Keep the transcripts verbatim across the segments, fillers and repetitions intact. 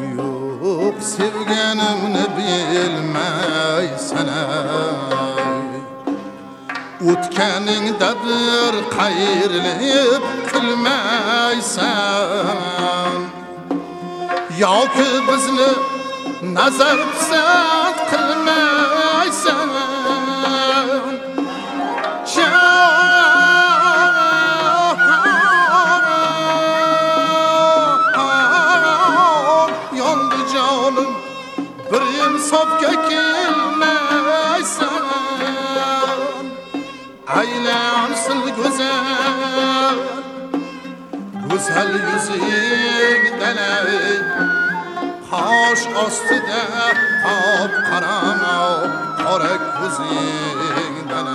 Yok sevganimni bilmaysan o'tganingda bir qayrilib kulmaysan yoki bizni nazar pisand qilmaysan yondi jonim bir insofga kelmaysan aylansin go'zal go'zal yuzingdan qosh ostida qop qarama qora ko'zingdan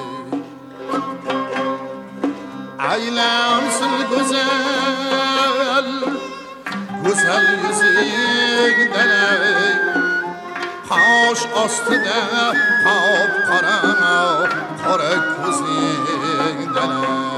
aylansin go'zal go'zal yuzingdan qosh ostida qop qarama qora ko'zingdan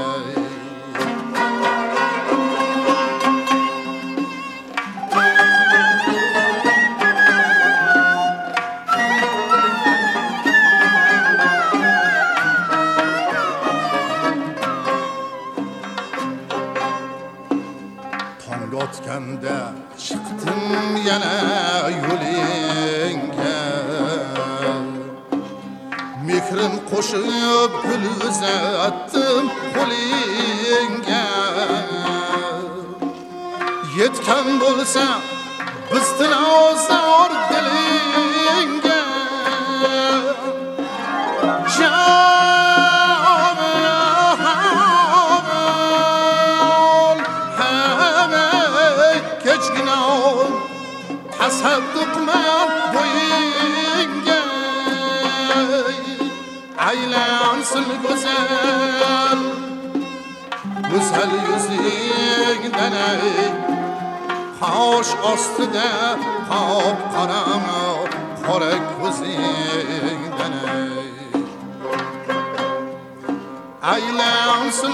tong otganda chiqdim yana yo'lingga mehrim qo'shib gul uzatdim qo'lingga yetgan bo'lsa bizdan ozor dilingga kechgina tasadduqma bo'yingga aylansin go'zal go'zal yuzingdan qosh ostida qop qarama qora ko'zingdan aylansin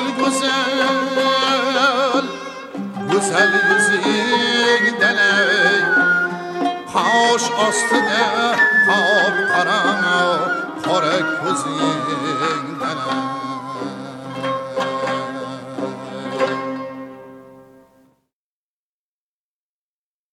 go'zal go'zal yuzingdan qosh ostida qop qarama qora ko'zingdan